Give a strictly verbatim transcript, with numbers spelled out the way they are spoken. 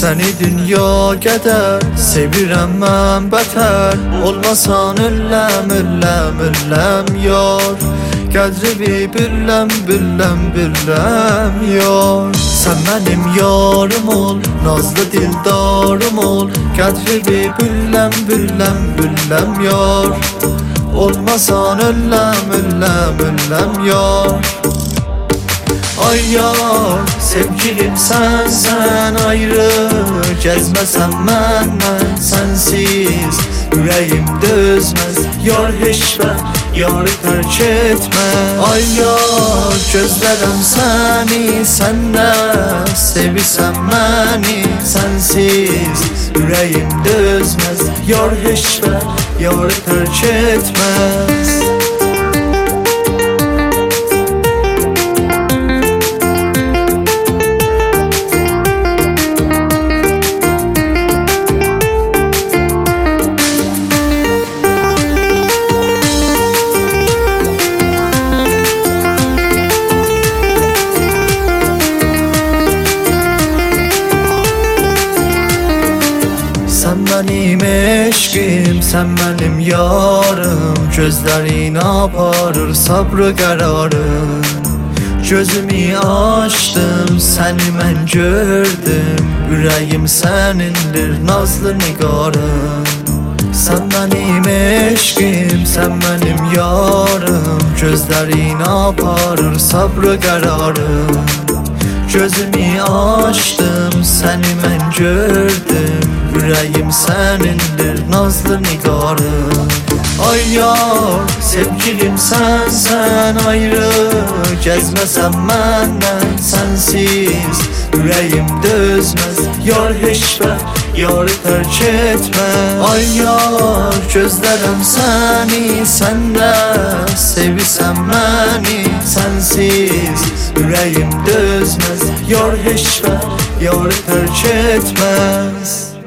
Səni dünya qədər sevirəm mən bətər. Olmasan ölləm, ölləm, ölləm yar. Qədri biləm, biləm, biləm yar. Sən mənim yarım ol, nazlı dildarım ol. Qədri biləm, biləm, biləm yar. Olmasan ölləm, ölləm, ölləm yar. Ay yar, sevgilim sen sen ayrı. Gezməsən məndən sensiz ürəyim dözməz. Yar heşbət, yarı tərk etmə. Ay yar, gözlərəm səni, sən də sevirsən məni. Sensiz ürəyim dözməz. Yar heşbət, yarı tərk etməz. Sən mənim eşqim, sən mənim yarım. Gözlərin aparır sabrı qərarım. Gözümü açdım, səni mən gördüm. Ürəyim sənindir, nazlı nigarım. Sən mənim eşqim, sən mənim yarım. Gözlərin aparır sabrı qərarım. Gözümü açdım, səni mən gördüm. Ürəyim sənindir, nazlı nigarım. Ay yar, sevgilim sen sen ayrı. Gezməsən məndən sensiz ürəyim dözməz. Yar heşbət, yarı tərk etmə. Ay yar, gözlərəm səni, sən də sevirsən məni. Sensiz ürəyim dözməz. Yar heşbət, yarı tərk etməz.